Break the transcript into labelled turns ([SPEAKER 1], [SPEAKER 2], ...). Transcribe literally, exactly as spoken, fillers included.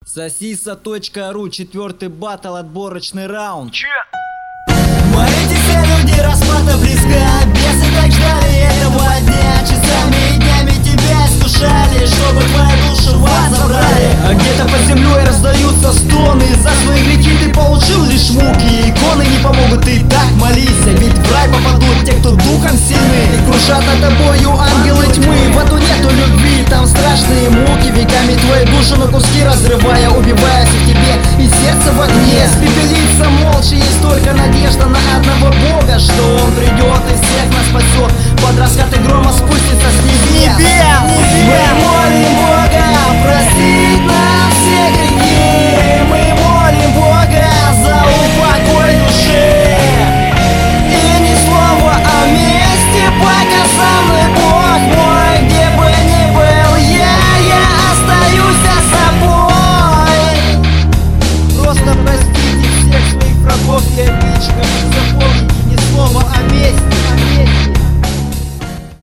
[SPEAKER 1] Сосиса точка ру, четвертый батл, отборочный раунд.
[SPEAKER 2] Че?
[SPEAKER 3] Мы эти все люди, расплата близка. Бесы так ждали этого дня. Часами и днями тебя искушали, чтобы твою душу вас забрали.
[SPEAKER 1] А где-то под землей раздаются стоны. За свои грехи ты получил лишь муки. Иконы не помогут, ты так молись. Ведь в рай попадут те, кто духом сильны. И кружат над тобою ангелы тьмы. В аду нету любви, там страшные муки. Веками твою душу на куски разрывая, убивая в тебе и сердце в огне. Спепелиться молча, есть только надежда на одного Бога, что Он придет и всех нас спасет. Под раскаты грома спустится с небес.
[SPEAKER 3] Мы молим Бога простить нам все грехи. Мы молим Бога за упокой души. И ни слова о месте, пока со мной Бог мой. Где бы ни был я, я остаюсь за собой.
[SPEAKER 1] Просто простите всех своих врагов и обидчиков.